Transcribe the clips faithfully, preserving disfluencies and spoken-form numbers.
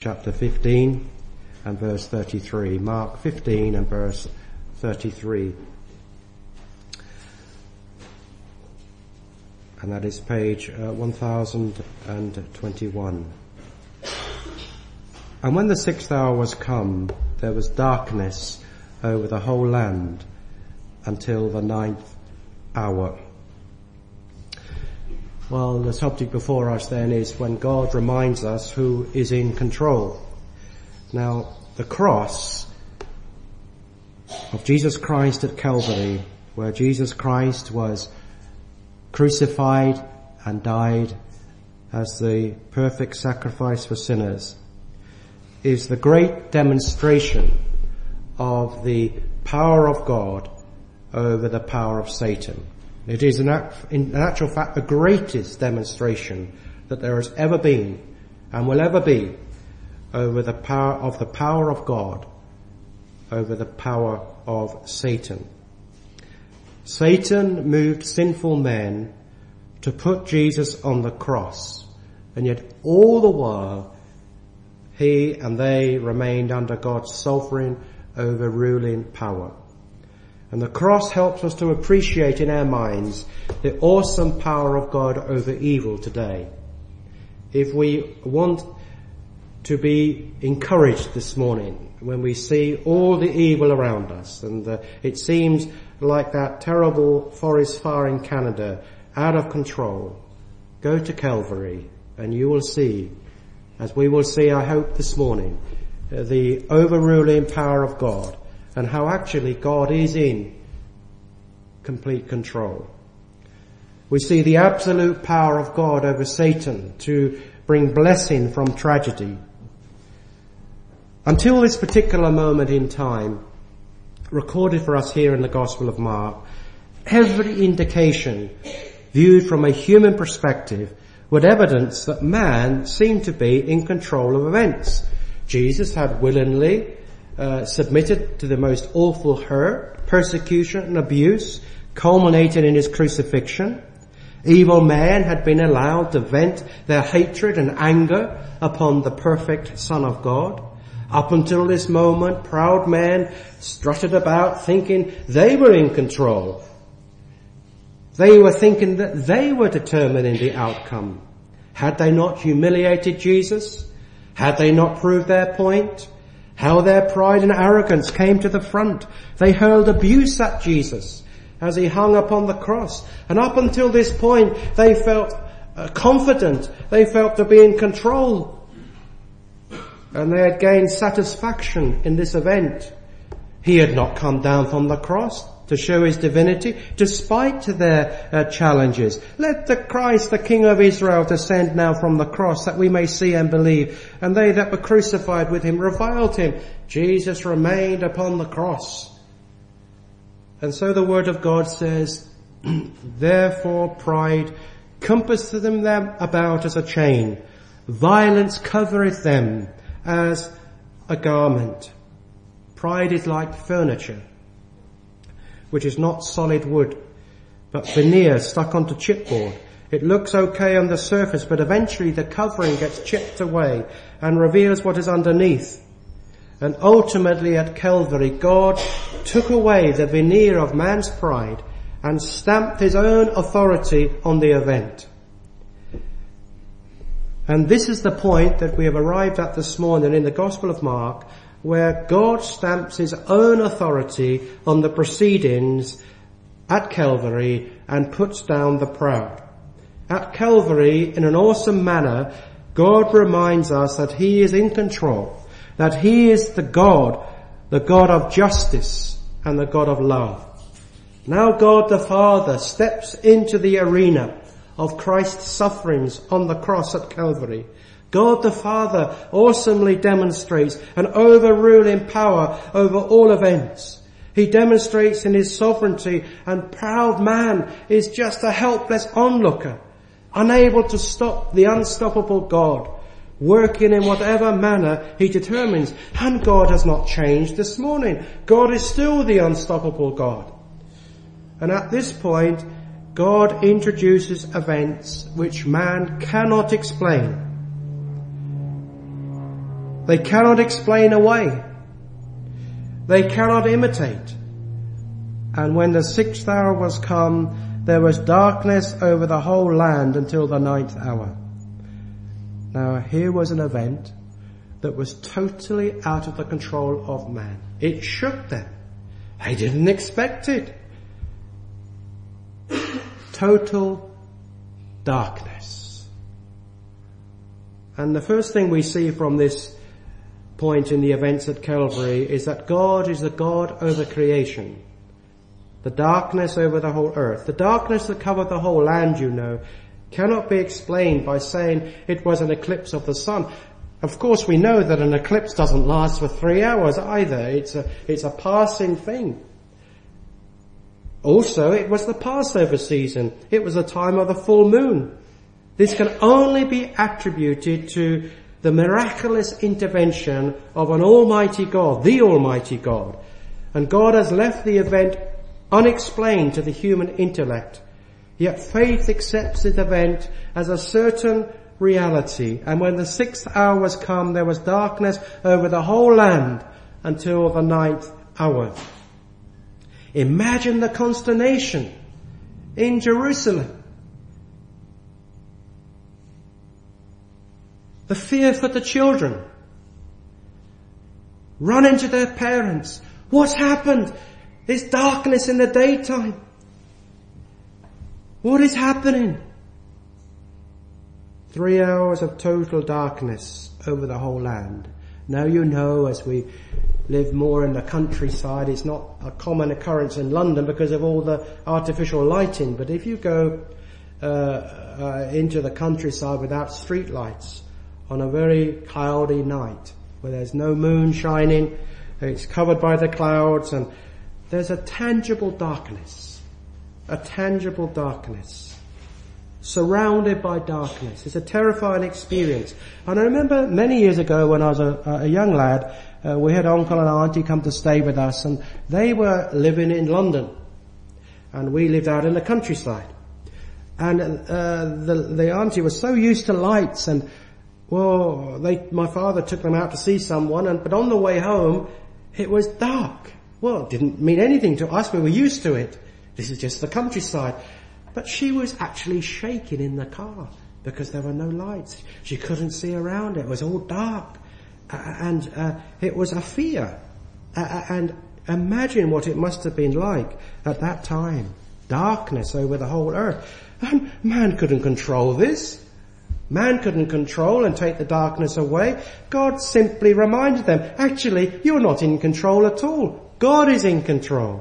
chapter fifteen and verse thirty-three. Mark fifteen and verse thirty-three. And that is page uh, one thousand twenty-one. And when the sixth hour was come, there was darkness over the whole land until the ninth hour. Well, the subject before us then is when God reminds us who is in control. Now, the cross of Jesus Christ at Calvary, where Jesus Christ was crucified and died as the perfect sacrifice for sinners, is the great demonstration of the power of God over the power of Satan. It is in actual fact the greatest demonstration that there has ever been and will ever be over the power of the power of God over the power of Satan. Satan moved sinful men to put Jesus on the cross, and yet all the while he and they remained under God's sovereign, overruling power. And the cross helps us to appreciate in our minds the awesome power of God over evil today. If we want to be encouraged this morning when we see all the evil around us, and uh, it seems like that terrible forest fire in Canada, out of control, go to Calvary and you will see, as we will see, I hope, this morning, uh, the overruling power of God and how actually God is in complete control. We see the absolute power of God over Satan to bring blessing from tragedy. Until this particular moment in time, recorded for us here in the Gospel of Mark, every indication viewed from a human perspective would evidence that man seemed to be in control of events. Jesus had willingly uh, submitted to the most awful hurt, persecution and abuse, culminating in his crucifixion. Evil men had been allowed to vent their hatred and anger upon the perfect Son of God. Up until this moment, proud men strutted about thinking they were in control. They were thinking that they were determining the outcome. Had they not humiliated Jesus? Had they not proved their point? How their pride and arrogance came to the front. They hurled abuse at Jesus as he hung upon the cross. And up until this point, they felt uh, confident. They felt to be in control. And they had gained satisfaction in this event. He had not come down from the cross to show his divinity, despite their uh, challenges. Let the Christ, the King of Israel, descend now from the cross, that we may see and believe. And they that were crucified with him reviled him. Jesus remained upon the cross. And so the word of God says, therefore pride compasseth them about as a chain. Violence covereth them as a garment. Pride is like furniture, which is not solid wood, but veneer stuck onto chipboard. It looks okay on the surface, but eventually the covering gets chipped away and reveals what is underneath. And ultimately at Calvary, God took away the veneer of man's pride and stamped his own authority on the event. And this is the point that we have arrived at this morning in the Gospel of Mark, where God stamps his own authority on the proceedings at Calvary and puts down the proud. At Calvary, in an awesome manner, God reminds us that he is in control, that he is the God, the God of justice and the God of love. Now God the Father steps into the arena of Christ's sufferings on the cross at Calvary. God the Father awesomely demonstrates an overruling power over all events. He demonstrates in his sovereignty, and proud man is just a helpless onlooker, unable to stop the unstoppable God, working in whatever manner he determines. And God has not changed this morning. God is still the unstoppable God. And at this point, God introduces events which man cannot explain. They cannot explain away. They cannot imitate. And when the sixth hour was come, there was darkness over the whole land until the ninth hour. Now here was an event that was totally out of the control of man. It shook them. They didn't expect it. Total darkness. And the first thing we see from this point in the events at Calvary is that God is the God over creation. The darkness over the whole earth. The darkness that covered the whole land, you know, cannot be explained by saying it was an eclipse of the sun. Of course we know that an eclipse doesn't last for three hours either. It's a, it's a passing thing. Also, it was the Passover season. It was the time of the full moon. This can only be attributed to the miraculous intervention of an almighty God, the almighty God. And God has left the event unexplained to the human intellect. Yet faith accepts this event as a certain reality. And when the sixth hour was come, there was darkness over the whole land until the ninth hour. Imagine the consternation in Jerusalem. The fear for the children. Run into their parents. What's happened? There's darkness in the daytime. What is happening? Three hours of total darkness over the whole land. Now you know, as we live more in the countryside, it's not a common occurrence in London because of all the artificial lighting. But if you go uh, uh, into the countryside without street lights on a very cloudy night, where there's no moon shining, it's covered by the clouds, and there's a tangible darkness. A tangible darkness. Surrounded by darkness. It's a terrifying experience. And I remember many years ago when I was a, a young lad, uh, we had uncle and auntie come to stay with us, and they were living in London. And we lived out in the countryside. And uh, the, the auntie was so used to lights, and well, they, my father took them out to see someone, and but on the way home, it was dark. Well, it didn't mean anything to us. We were used to it. This is just the countryside. But she was actually shaking in the car because there were no lights. She couldn't see around it. It was all dark. Uh, and uh, it was a fear. Uh, and imagine what it must have been like at that time. Darkness over the whole earth. And man couldn't control this. Man couldn't control and take the darkness away. God simply reminded them, actually, you're not in control at all. God is in control.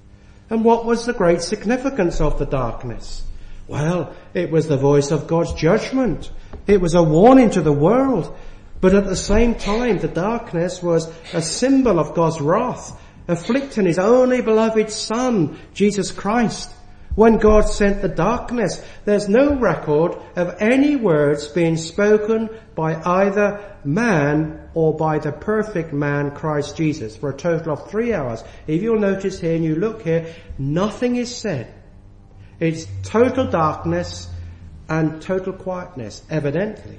And what was the great significance of the darkness? Well, it was the voice of God's judgment. It was a warning to the world. But at the same time, the darkness was a symbol of God's wrath, afflicting his only beloved Son, Jesus Christ. When God sent the darkness, there's no record of any words being spoken by either man or by the perfect man, Christ Jesus, for a total of three hours. If you'll notice here and you look here, nothing is said. It's total darkness and total quietness, evidently.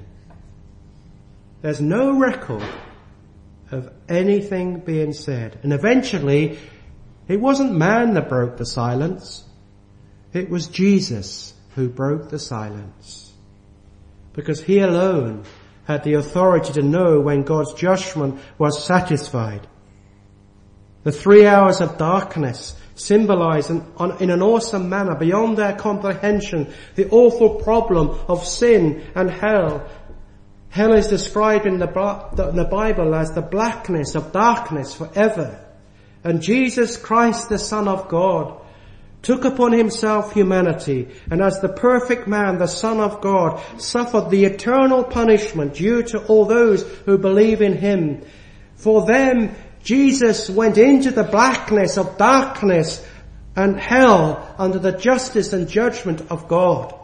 There's no record of anything being said. And eventually, it wasn't man that broke the silence. It was Jesus who broke the silence. Because he alone had the authority to know when God's judgment was satisfied. The three hours of darkness symbolize in, in an awesome manner, beyond their comprehension, the awful problem of sin and hell. Hell is described in the, in the Bible as the blackness of darkness forever. And Jesus Christ, the Son of God, took upon himself humanity, and as the perfect man, the Son of God, suffered the eternal punishment due to all those who believe in him. For them, Jesus went into the blackness of darkness and hell under the justice and judgment of God.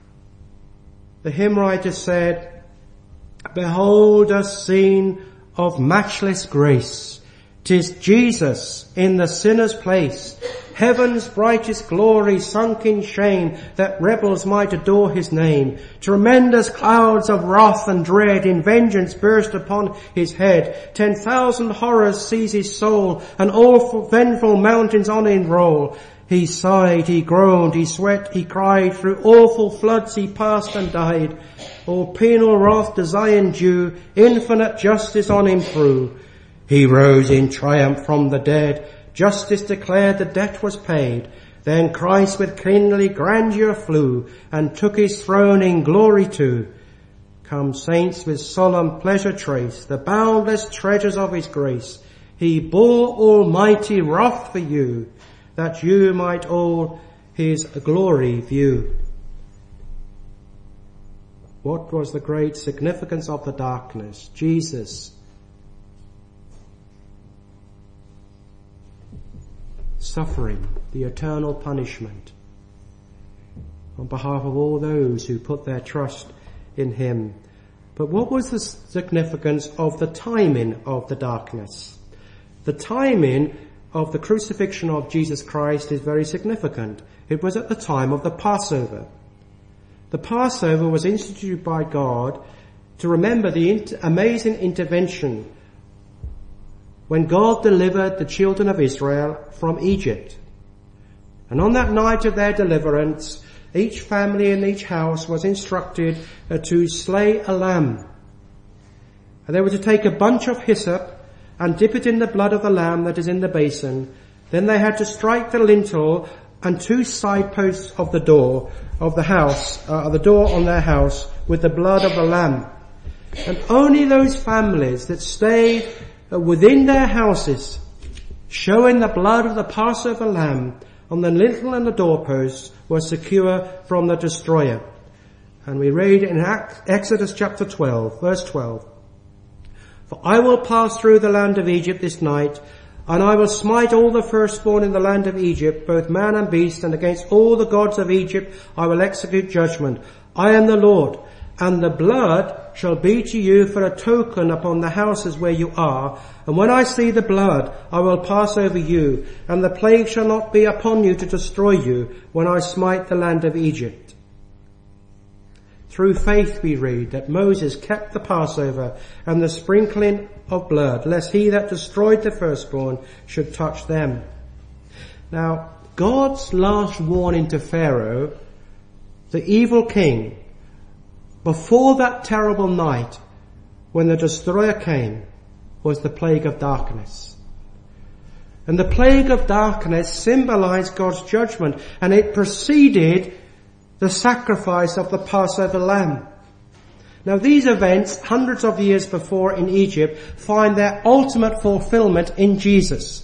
The hymn writer said, "Behold a scene of matchless grace. 'Tis Jesus in the sinner's place, Heaven's brightest glory sunk in shame, that rebels might adore his name. Tremendous clouds of wrath and dread in vengeance burst upon his head. Ten thousand horrors seize his soul, and awful vengeful mountains on him roll. He sighed, he groaned, he sweat, he cried, through awful floods he passed and died. All penal wrath to Zion due, infinite justice on him threw. He rose in triumph from the dead, justice declared the debt was paid. Then Christ with kingly grandeur flew, and took his throne in glory too. Come saints with solemn pleasure trace the boundless treasures of his grace. He bore almighty wrath for you, that you might all his glory view. What was the great significance of the darkness? Jesus suffering the eternal punishment on behalf of all those who put their trust in him. But what was the significance of the timing of the darkness? The timing of the crucifixion of Jesus Christ is very significant. It was at the time of the Passover. The Passover was instituted by God to remember the inter- amazing intervention when God delivered the children of Israel from Egypt. And on that night of their deliverance, each family in each house was instructed uh, to slay a lamb. And they were to take a bunch of hyssop and dip it in the blood of the lamb that is in the basin. Then they had to strike the lintel and two side posts of the door of the house, uh, the door on their house, with the blood of the lamb. And only those families that stayed uh, within their houses, showing the blood of the Passover lamb on the lintel and the doorposts, were secure from the destroyer. And we read in Exodus chapter twelve, verse twelve, "For I will pass through the land of Egypt this night, and I will smite all the firstborn in the land of Egypt, both man and beast, and against all the gods of Egypt I will execute judgment. I am the Lord, and the blood shall be to you for a token upon the houses where you are. And when I see the blood, I will pass over you, and the plague shall not be upon you to destroy you when I smite the land of Egypt." Through faith we read that Moses kept the Passover and the sprinkling of blood, lest he that destroyed the firstborn should touch them. Now, God's last warning to Pharaoh, the evil king, before that terrible night when the destroyer came, was the plague of darkness. And the plague of darkness symbolized God's judgment, and it preceded the sacrifice of the Passover lamb. Now these events, hundreds of years before in Egypt, find their ultimate fulfillment in Jesus.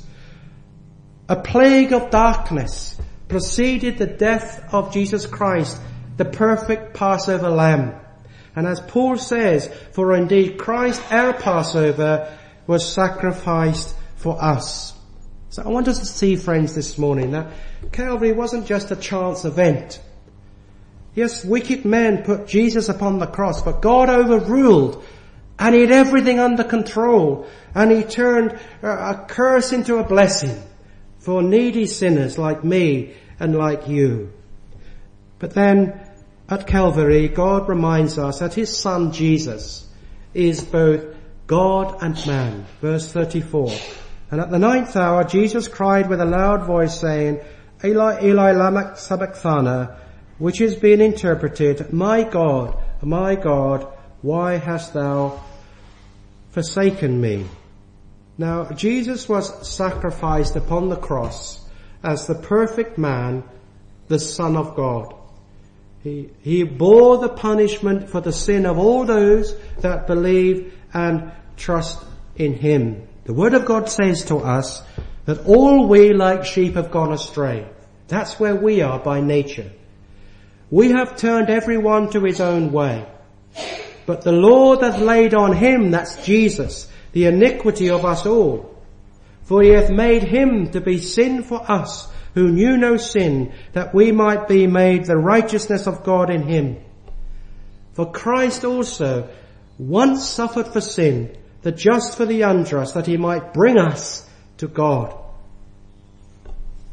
A plague of darkness preceded the death of Jesus Christ, the perfect Passover lamb. And as Paul says, "For indeed Christ our Passover was sacrificed for us." So I want us to see, friends, this morning that Calvary wasn't just a chance event. Yes, wicked men put Jesus upon the cross, but God overruled, and he had everything under control, and he turned a curse into a blessing for needy sinners like me and like you. But then at Calvary, God reminds us that his son Jesus is both God and man. Verse thirty-four. "And at the ninth hour Jesus cried with a loud voice, saying, Eli, Eli, lama sabachthani, which is being interpreted, My God, my God, why hast thou forsaken me?" Now, Jesus was sacrificed upon the cross as the perfect man, the Son of God. He, he bore the punishment for the sin of all those that believe and trust in him. The Word of God says to us that all we like sheep have gone astray. That's where we are by nature. We have turned everyone to his own way. But the Lord hath laid on him, that's Jesus, the iniquity of us all. For he hath made him to be sin for us, who knew no sin, that we might be made the righteousness of God in him. For Christ also once suffered for sin, the just for the unjust, that he might bring us to God.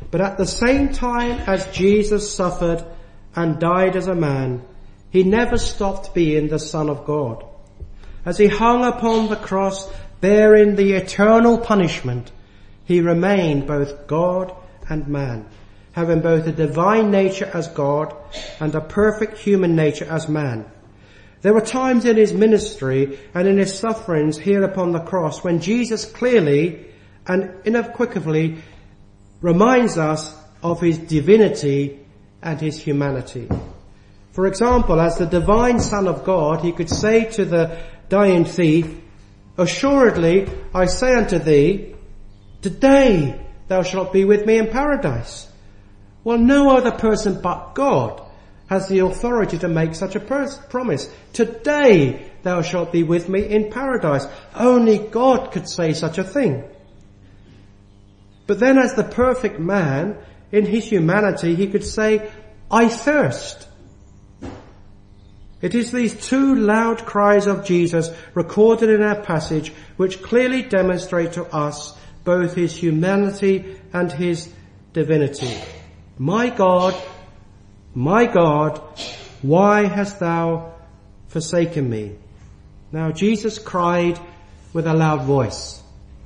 But at the same time as Jesus suffered and died as a man, he never stopped being the Son of God. As he hung upon the cross, bearing the eternal punishment, he remained both God and man, having both a divine nature as God and a perfect human nature as man. There were times in his ministry and in his sufferings here upon the cross when Jesus clearly and unequivocally reminds us of his divinity and his humanity. For example, as the divine Son of God, he could say to the dying thief, "Assuredly, I say unto thee, today thou shalt be with me in paradise." Well, no other person but God has the authority to make such a pers- promise. Today thou shalt be with me in paradise. Only God could say such a thing. But then as the perfect man, in his humanity, he could say, "I thirst." It is these two loud cries of Jesus recorded in our passage which clearly demonstrate to us both his humanity and his divinity. "My God, my God, why hast thou forsaken me?" Now Jesus cried with a loud voice.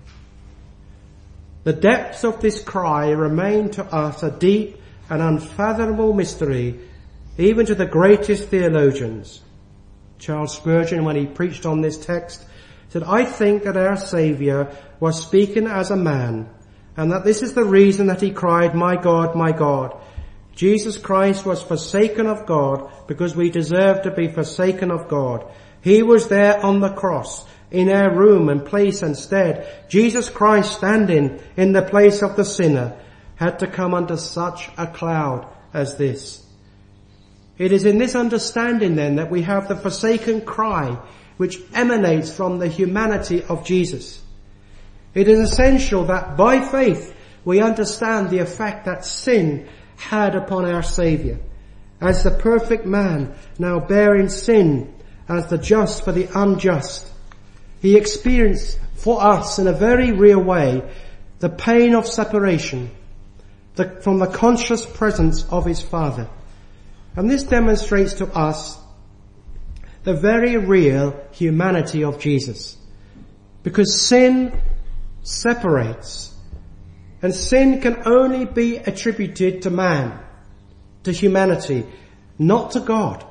The depths of this cry remain to us a deep and unfathomable mystery, even to the greatest theologians. Charles Spurgeon, when he preached on this text, said, "I think that our Saviour was speaking as a man, and that this is the reason that he cried, 'My God, my God.' Jesus Christ was forsaken of God because we deserve to be forsaken of God. He was there on the cross, in our room and place and stead. Jesus Christ, standing in the place of the sinner, had to come under such a cloud as this. It is in this understanding then that we have the forsaken cry which emanates from the humanity of Jesus. It is essential that by faith we understand the effect that sin had upon our Saviour. As the perfect man, now bearing sin as the just for the unjust, he experienced for us in a very real way the pain of separation the, from the conscious presence of his Father. And this demonstrates to us the very real humanity of Jesus. Because sin separates, and sin can only be attributed to man, to humanity, not to God.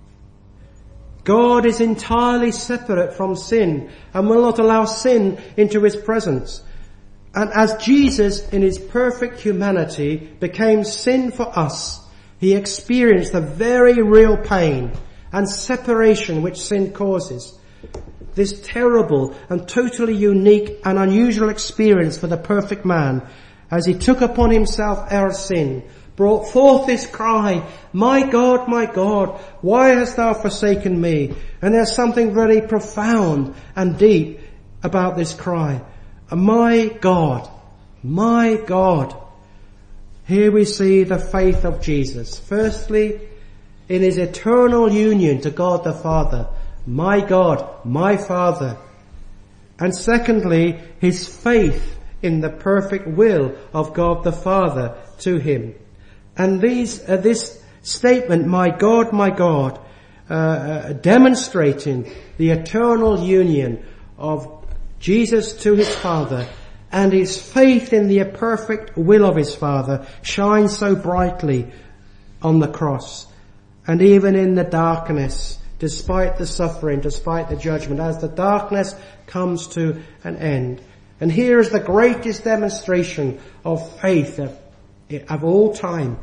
God is entirely separate from sin and will not allow sin into his presence. And as Jesus in his perfect humanity became sin for us, he experienced the very real pain and separation which sin causes. This terrible and totally unique and unusual experience for the perfect man, as he took upon himself our sin, brought forth this cry, "My God, my God, why hast thou forsaken me?" And there's something very profound and deep about this cry. My God, my God. Here we see the faith of Jesus. Firstly, in his eternal union to God the Father. My God, my Father. And secondly, his faith in the perfect will of God the Father to him. And these, uh, this statement, my God, my God, uh, uh, demonstrating the eternal union of Jesus to his Father and his faith in the perfect will of his Father shines so brightly on the cross. And even in the darkness, despite the suffering, despite the judgment, as the darkness comes to an end. And here is the greatest demonstration of faith of, of all time.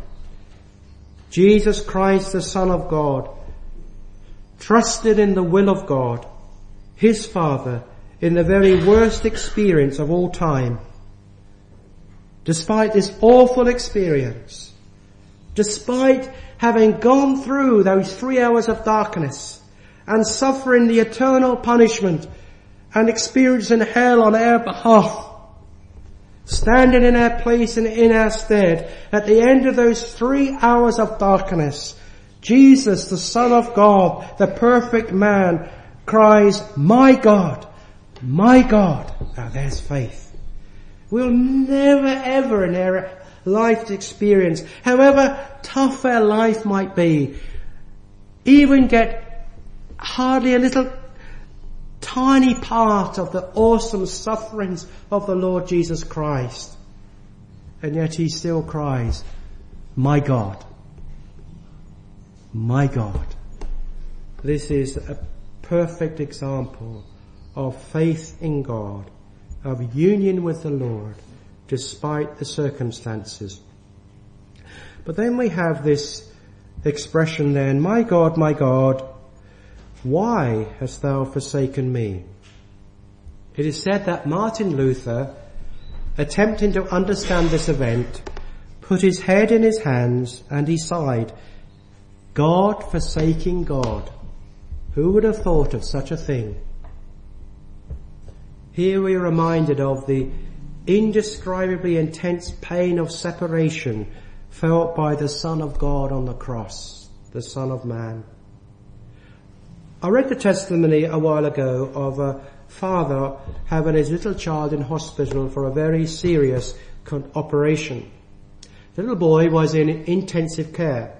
Jesus Christ, the Son of God, trusted in the will of God, his Father, in the very worst experience of all time. Despite this awful experience, despite having gone through those three hours of darkness and suffering the eternal punishment and experiencing hell on our behalf, standing in our place and in our stead, at the end of those three hours of darkness, Jesus, the Son of God, the perfect man, cries, "My God, my God." Now there's faith. We'll never ever in our life's experience, however tough our life might be, even get hardly a little tiny part of the awesome sufferings of the Lord Jesus Christ. And yet he still cries, my God, my God. This is a perfect example of faith in God, of union with the Lord, despite the circumstances. But then we have this expression then, my God, my God, why hast thou forsaken me? It is said that Martin Luther, attempting to understand this event, put his head in his hands and he sighed, God forsaking God. Who would have thought of such a thing? Here we are reminded of the indescribably intense pain of separation felt by the Son of God on the cross, the Son of Man. I read the testimony a while ago of a father having his little child in hospital for a very serious operation. The little boy was in intensive care.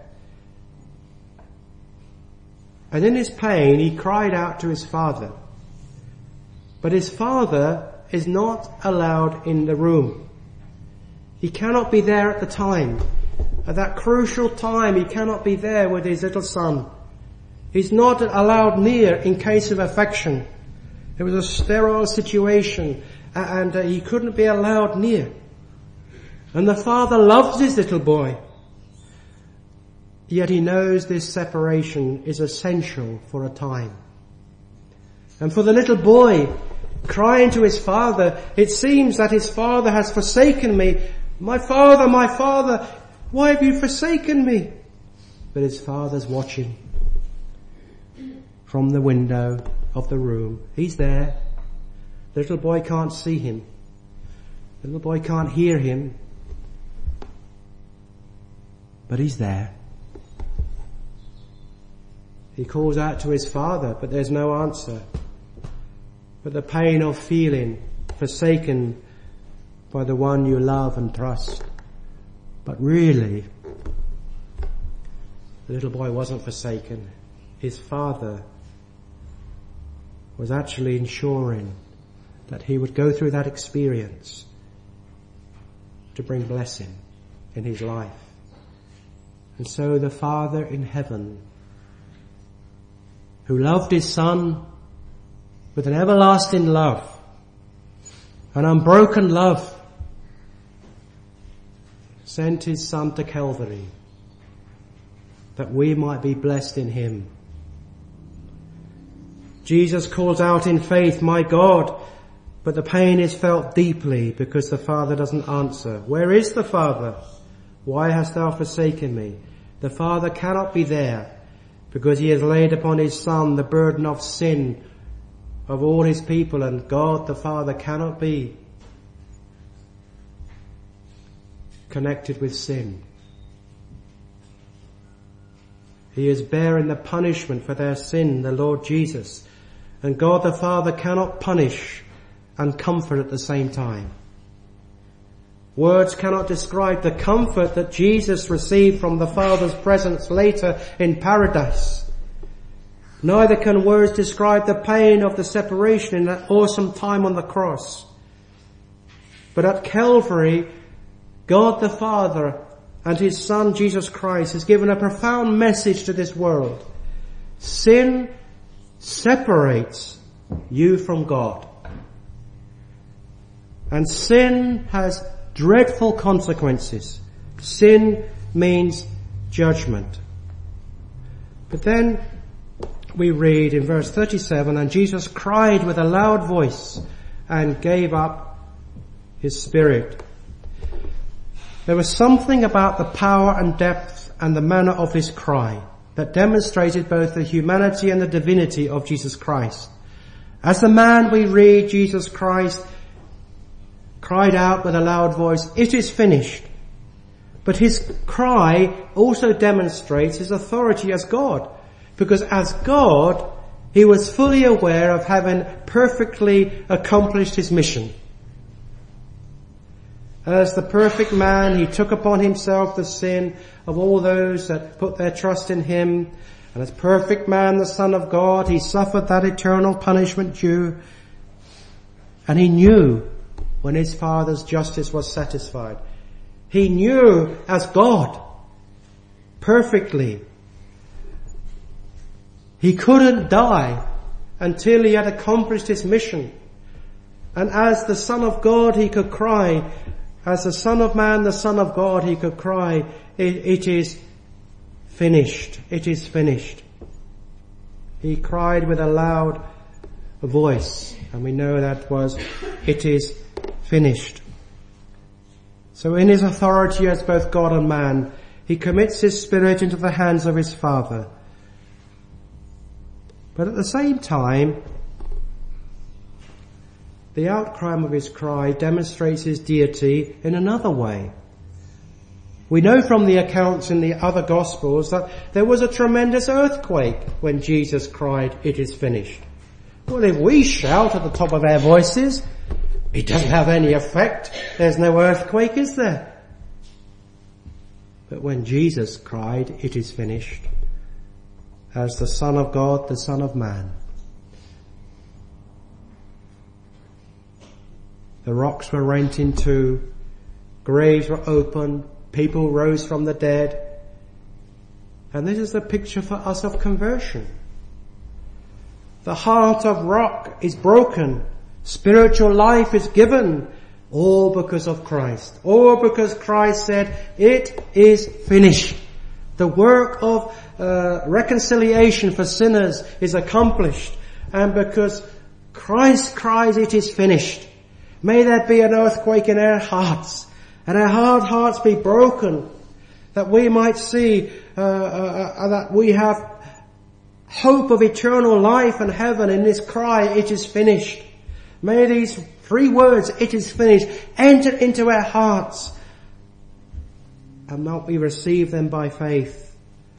And in his pain, he cried out to his father. But his father is not allowed in the room. He cannot be there at the time. At that crucial time, he cannot be there with his little son. He's not allowed near in case of affection. It was a sterile situation and uh, he couldn't be allowed near. And the father loves his little boy. Yet he knows this separation is essential for a time. And for the little boy crying to his father, it seems that his father has forsaken me. My father, my father, why have you forsaken me? But his father's watching from the window of the room. He's there. The little boy can't see him. The little boy can't hear him. But he's there. He calls out to his father, but there's no answer. But the pain of feeling forsaken by the one you love and trust. But really, the little boy wasn't forsaken. His father was actually ensuring that he would go through that experience to bring blessing in his life. And so the Father in heaven, who loved his Son with an everlasting love, an unbroken love, sent his Son to Calvary that we might be blessed in him. Jesus calls out in faith, my God, but the pain is felt deeply because the Father doesn't answer. Where is the Father? Why hast thou forsaken me? The Father cannot be there because he has laid upon his Son the burden of sin of all his people, and God the Father cannot be connected with sin. He is bearing the punishment for their sin, the Lord Jesus. And God the Father cannot punish and comfort at the same time. Words cannot describe the comfort that Jesus received from the Father's presence later in paradise. Neither can words describe the pain of the separation in that awesome time on the cross. But at Calvary, God the Father and his Son Jesus Christ has given a profound message to this world. Sin separates you from God. And sin has dreadful consequences. Sin means judgment. But then we read in verse thirty-seven, and Jesus cried with a loud voice and gave up his spirit. There was something about the power and depth and the manner of his cry that demonstrated both the humanity and the divinity of Jesus Christ. As the man, we read, Jesus Christ cried out with a loud voice, it is finished. But his cry also demonstrates his authority as God, because as God, he was fully aware of having perfectly accomplished his mission. As the perfect man, he took upon himself the sin of all those that put their trust in him. And as perfect man, the Son of God, he suffered that eternal punishment due. And he knew when his Father's justice was satisfied. He knew as God perfectly. He couldn't die until he had accomplished his mission. And as the Son of God, he could cry, as the Son of Man, the Son of God, he could cry, it, it is finished. It is finished. He cried with a loud voice, and we know that was, it is finished. So in his authority as both God and man, he commits his spirit into the hands of his Father. But at the same time, the outcry of his cry demonstrates his deity in another way. We know from the accounts in the other Gospels that there was a tremendous earthquake when Jesus cried, it is finished. Well, if we shout at the top of our voices, it doesn't have any effect. There's no earthquake, is there? But when Jesus cried, it is finished, as the Son of God, the Son of Man, the rocks were rent in two, graves were opened, people rose from the dead. And this is the picture for us of conversion. The heart of rock is broken. Spiritual life is given. All because of Christ. All because Christ said, it is finished. The work of uh, reconciliation for sinners is accomplished. And because Christ cries, it is finished. May there be an earthquake in our hearts, and our hard hearts be broken, that we might see uh, uh, uh, that we have hope of eternal life and heaven in this cry, it is finished. May these three words, it is finished, enter into our hearts, and might we receive them by faith.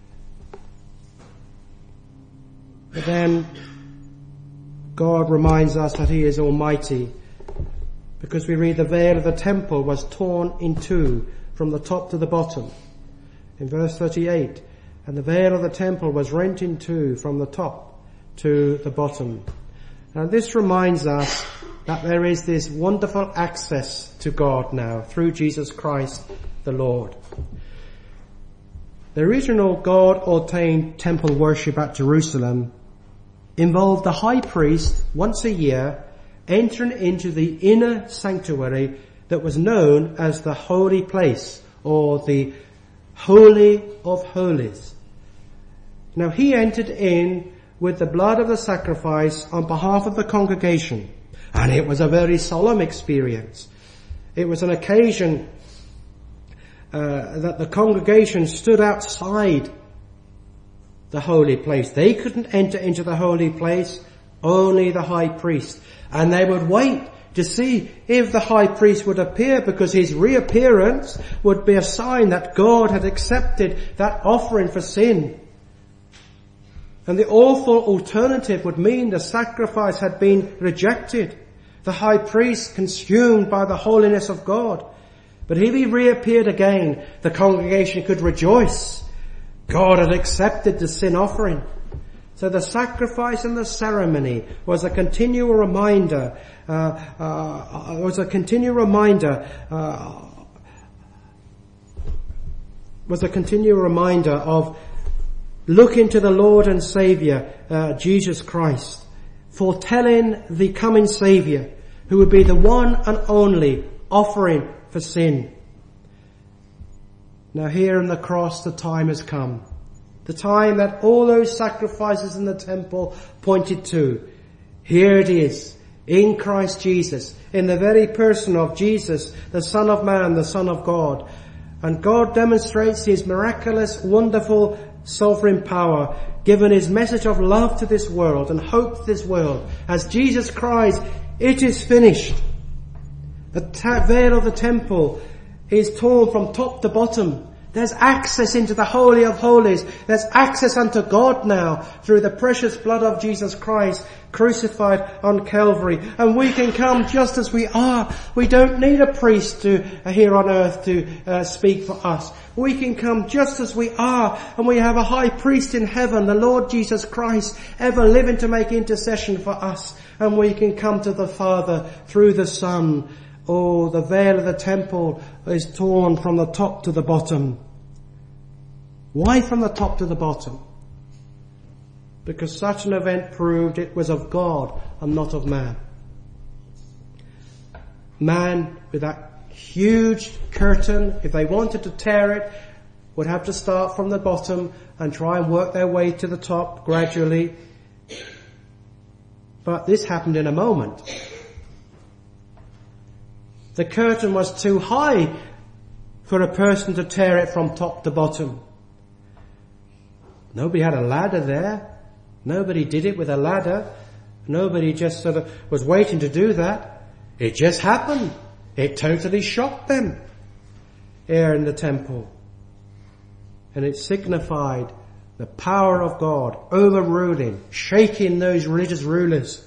But then God reminds us that he is almighty, because we read the veil of the temple was torn in two from the top to the bottom. In verse thirty-eight, and the veil of the temple was rent in two from the top to the bottom. Now this reminds us that there is this wonderful access to God now through Jesus Christ the Lord. The original God-ordained temple worship at Jerusalem involved the high priest once a year entering into the inner sanctuary that was known as the holy place, or the Holy of Holies. Now he entered in with the blood of the sacrifice on behalf of the congregation, and it was a very solemn experience. It was an occasion uh, that the congregation stood outside the holy place. They couldn't enter into the holy place, only the high priest. And they would wait to see if the high priest would appear, because his reappearance would be a sign that God had accepted that offering for sin. And the awful alternative would mean the sacrifice had been rejected, the high priest consumed by the holiness of God. But if he reappeared again, the congregation could rejoice. God had accepted the sin offering. So the sacrifice and the ceremony was a continual reminder, uh, uh, was a continual reminder, uh, was a continual reminder of looking to the Lord and Saviour, uh, Jesus Christ, foretelling the coming Saviour, who would be the one and only offering for sin. Now here on the cross, the time has come. The time that all those sacrifices in the temple pointed to. Here it is, in Christ Jesus, in the very person of Jesus, the Son of Man, the Son of God. And God demonstrates his miraculous, wonderful, sovereign power, given his message of love to this world and hope to this world. As Jesus cries, it is finished. The ta- veil of the temple is torn from top to bottom. There's access into the Holy of Holies. There's access unto God now through the precious blood of Jesus Christ crucified on Calvary. And we can come just as we are. We don't need a priest to, uh, here on earth to uh, speak for us. We can come just as we are, and we have a high priest in heaven, the Lord Jesus Christ, ever living to make intercession for us. And we can come to the Father through the Son. Oh, the veil of the temple is torn from the top to the bottom. Why from the top to the bottom? Because such an event proved it was of God and not of man. Man, with that huge curtain, if they wanted to tear it, would have to start from the bottom and try and work their way to the top gradually. But this happened in a moment. The curtain was too high for a person to tear it from top to bottom. Nobody had a ladder there. Nobody did it with a ladder. Nobody just sort of was waiting to do that. It just happened. It totally shocked them here in the temple. And it signified the power of God overruling, shaking those religious rulers.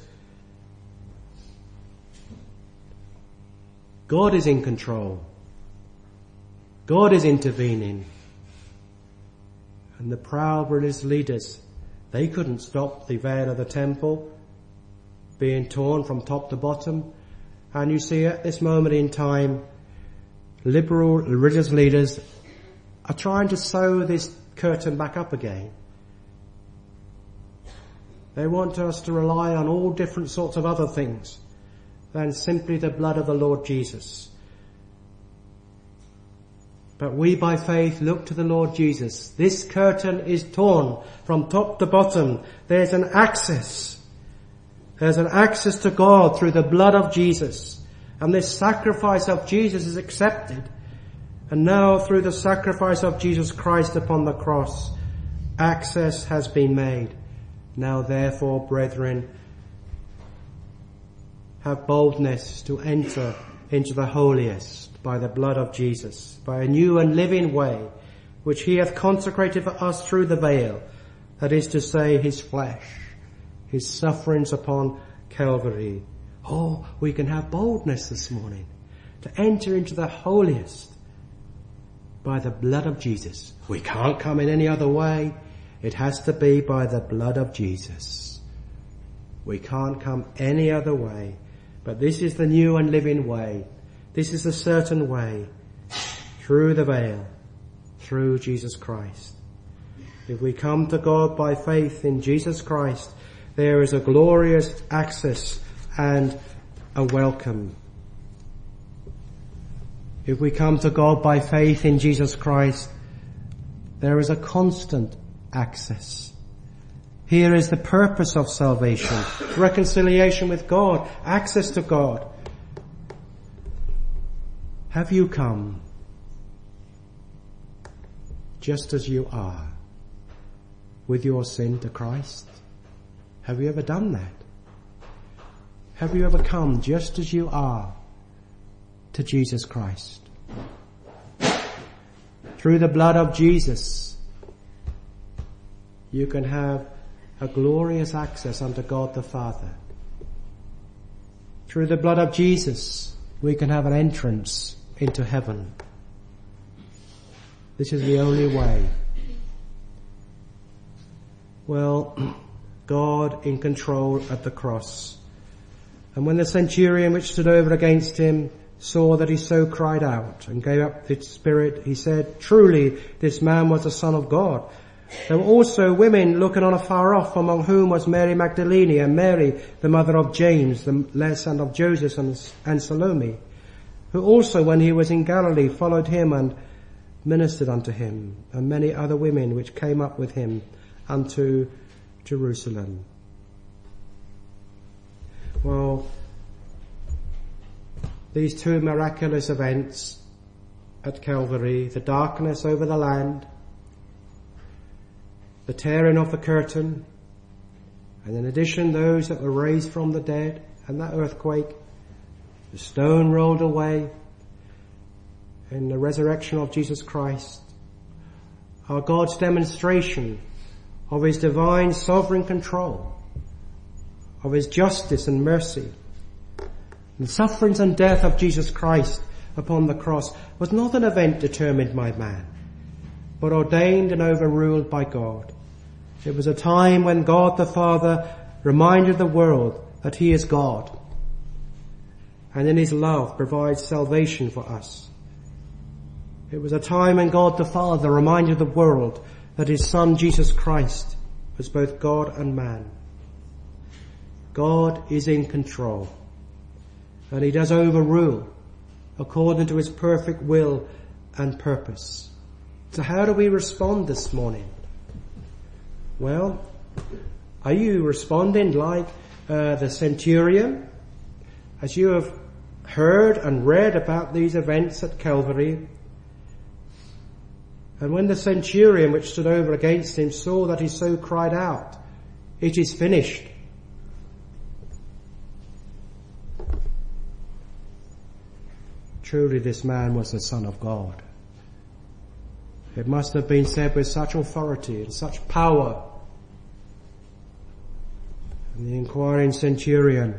God is in control. God is intervening. And the proud religious leaders, they couldn't stop the veil of the temple being torn from top to bottom. And you see at this moment in time, liberal religious leaders are trying to sew this curtain back up again. They want us to rely on all different sorts of other things than simply the blood of the Lord Jesus. But we by faith look to the Lord Jesus. This curtain is torn from top to bottom. There's an access. There's an access to God through the blood of Jesus. And this sacrifice of Jesus is accepted. And now through the sacrifice of Jesus Christ upon the cross, access has been made. Now therefore, brethren, have boldness to enter into the holiest by the blood of Jesus, by a new and living way, which he hath consecrated for us through the veil, that is to say, his flesh, his sufferings upon Calvary. Oh, we can have boldness this morning to enter into the holiest by the blood of Jesus. We can't come in any other way. It has to be by the blood of Jesus. We can't come any other way. But this is the new and living way. This is the certain way, through the veil, through Jesus Christ. If we come to God by faith in Jesus Christ, there is a glorious access and a welcome. If we come to God by faith in Jesus Christ, there is a constant access. Here is the purpose of salvation, reconciliation with God, access to God. Have you come just as you are with your sin to Christ? Have you ever done that? Have you ever come just as you are to Jesus Christ? Through the blood of Jesus, you can have a glorious access unto God the Father. Through the blood of Jesus, we can have an entrance into heaven. This is the only way. Well, God in control at the cross. And when the centurion which stood over against him saw that he so cried out and gave up his spirit, he said, "Truly, this man was the Son of God." There were also women looking on afar off, among whom was Mary Magdalene and Mary, the mother of James, the son of Joseph, and Salome, who also, when he was in Galilee, followed him and ministered unto him, and many other women which came up with him unto Jerusalem. Well, these two miraculous events at Calvary, the darkness over the land, the tearing of the curtain, and in addition those that were raised from the dead, and that earthquake, the stone rolled away, and the resurrection of Jesus Christ, are God's demonstration of his divine sovereign control, of his justice and mercy. The sufferings and death of Jesus Christ upon the cross was not an event determined by man, but ordained and overruled by God. It was a time when God the Father reminded the world that he is God, and in his love provides salvation for us. It was a time when God the Father reminded the world that his Son Jesus Christ was both God and man. God is in control, and he does overrule according to his perfect will and purpose. So how do we respond this morning? Well, are you responding like uh, the centurion? As you have heard and read about these events at Calvary, and when the centurion which stood over against him saw that he so cried out, "It is finished," truly this man was the Son of God. It must have been said with such authority and such power. And the inquiring centurion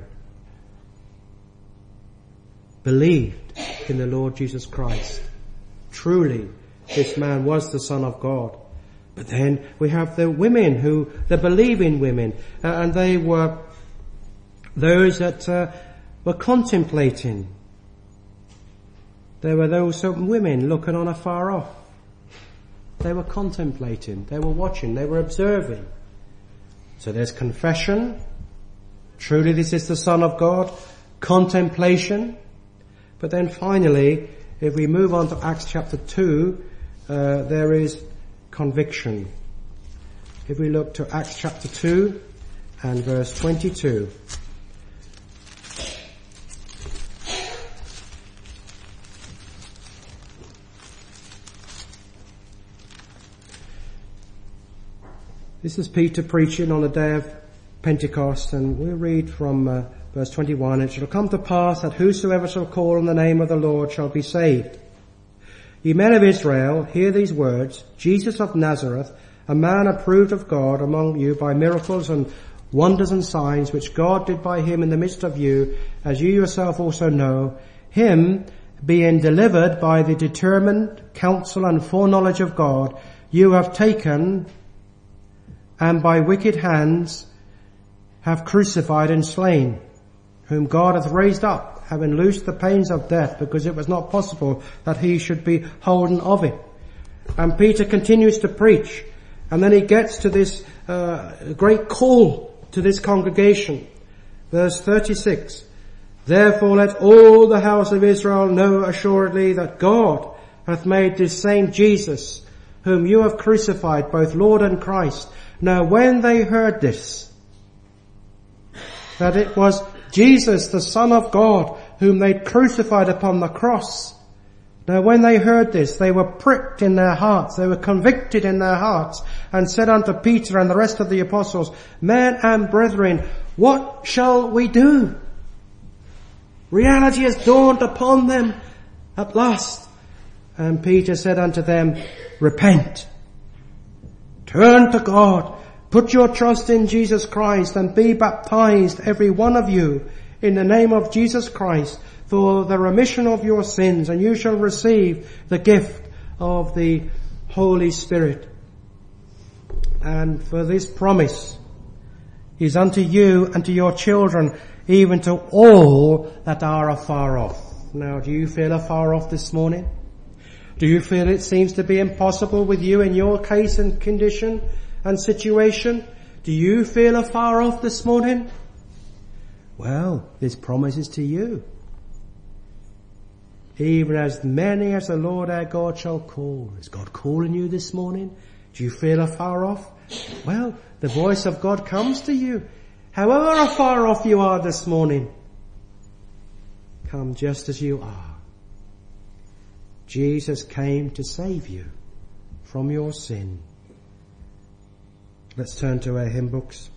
believed in the Lord Jesus Christ. Truly, this man was the Son of God. But then we have the women who, the believing women, uh, and they were those that uh, were contemplating. There were those some women looking on afar off. They were contemplating, they were watching, they were observing. So there's confession. Truly this is the Son of God. Contemplation. But then finally, if we move on to Acts chapter two, uh, there is conviction. If we look to Acts chapter two and verse twenty-two. This is Peter preaching on the day of Pentecost, and we'll read from uh, verse twenty-one. "It shall come to pass that whosoever shall call on the name of the Lord shall be saved. Ye men of Israel, hear these words. Jesus of Nazareth, a man approved of God among you by miracles and wonders and signs, which God did by him in the midst of you, as you yourself also know, him being delivered by the determined counsel and foreknowledge of God, you have taken and by wicked hands have crucified and slain, whom God hath raised up, having loosed the pains of death, because it was not possible that he should be holden of it." And Peter continues to preach, and then he gets to this uh, great call to this congregation. Verse thirty-six, "Therefore let all the house of Israel know assuredly that God hath made this same Jesus, whom you have crucified, both Lord and Christ." Now when they heard this, that it was Jesus, the Son of God, whom they crucified upon the cross. Now when they heard this, they were pricked in their hearts, they were convicted in their hearts, and said unto Peter and the rest of the apostles, "Men and brethren, what shall we do?" Reality has dawned upon them at last. And Peter said unto them, "Repent. Turn to God, put your trust in Jesus Christ, and be baptized, every one of you, in the name of Jesus Christ, for the remission of your sins, and you shall receive the gift of the Holy Spirit. And for this promise is unto you and to your children, even to all that are afar off." Now, do you feel afar off this morning? Do you feel it seems to be impossible with you in your case and condition and situation? Do you feel afar off this morning? Well, this promise is to you. Even as many as the Lord our God shall call. Is God calling you this morning? Do you feel afar off? Well, the voice of God comes to you. However afar off you are this morning, come just as you are. Jesus came to save you from your sin. Let's turn to our hymn books.